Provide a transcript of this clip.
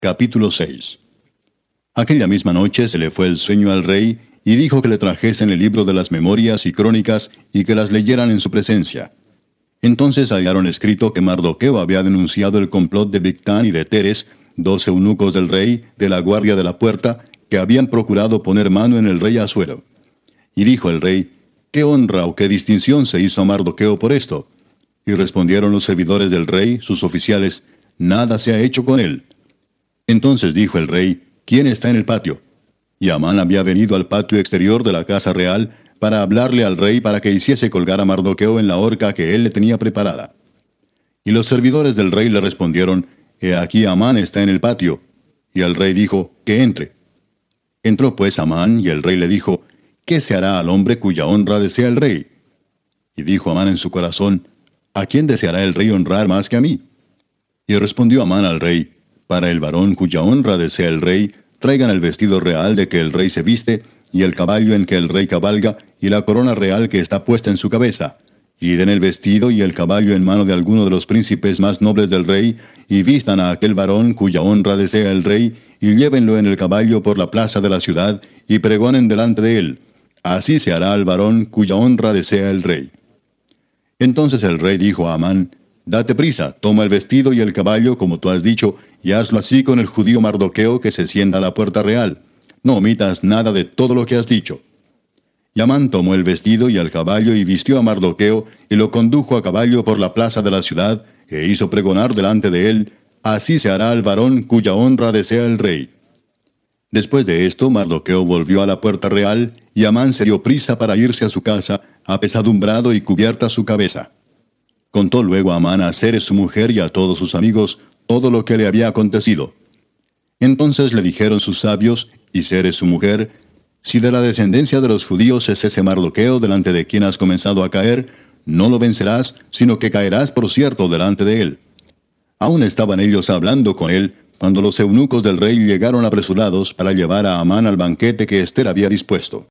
Capítulo 6. Aquella misma noche se le fue el sueño al rey, y dijo que le trajesen el libro de las memorias y crónicas, y que las leyeran en su presencia. Entonces hallaron escrito que Mardoqueo había denunciado el complot de Bigtán y de Teres, 2 eunucos del rey, de la guardia de la puerta, que habían procurado poner mano en el rey Asuero. Y dijo el rey: ¿Qué honra o qué distinción se hizo a Mardoqueo por esto? Y respondieron los servidores del rey, sus oficiales: Nada se ha hecho con él. Entonces dijo el rey: ¿Quién está en el patio? Y Amán había venido al patio exterior de la casa real para hablarle al rey para que hiciese colgar a Mardoqueo en la horca que él le tenía preparada. Y los servidores del rey le respondieron: He aquí Amán está en el patio. Y el rey dijo: Que entre. Entró pues Amán, y el rey le dijo: ¿Qué se hará al hombre cuya honra desea el rey? Y dijo Amán en su corazón: ¿A quién deseará el rey honrar más que a mí? Y respondió Amán al rey: Para el varón cuya honra desea el rey, traigan el vestido real de que el rey se viste, y el caballo en que el rey cabalga, y la corona real que está puesta en su cabeza. Y den el vestido y el caballo en mano de alguno de los príncipes más nobles del rey, y vistan a aquel varón cuya honra desea el rey, y llévenlo en el caballo por la plaza de la ciudad, y pregonen delante de él: Así se hará al varón cuya honra desea el rey. Entonces el rey dijo a Amán: Date prisa, toma el vestido y el caballo, como tú has dicho, y hazlo así con el judío Mardoqueo que se sienta a la puerta real. No omitas nada de todo lo que has dicho. Y Amán tomó el vestido y el caballo y vistió a Mardoqueo, y lo condujo a caballo por la plaza de la ciudad, e hizo pregonar delante de él: Así se hará al varón cuya honra desea el rey. Después de esto, Mardoqueo volvió a la puerta real, y Amán se dio prisa para irse a su casa, apesadumbrado y cubierta su cabeza. Contó luego Amán a Zeres su mujer y a todos sus amigos todo lo que le había acontecido. Entonces le dijeron sus sabios y Zeres su mujer: Si de la descendencia de los judíos es ese Mardoqueo delante de quien has comenzado a caer, no lo vencerás, sino que caerás por cierto delante de él. Aún estaban ellos hablando con él, cuando los eunucos del rey llegaron apresurados para llevar a Amán al banquete que Ester había dispuesto.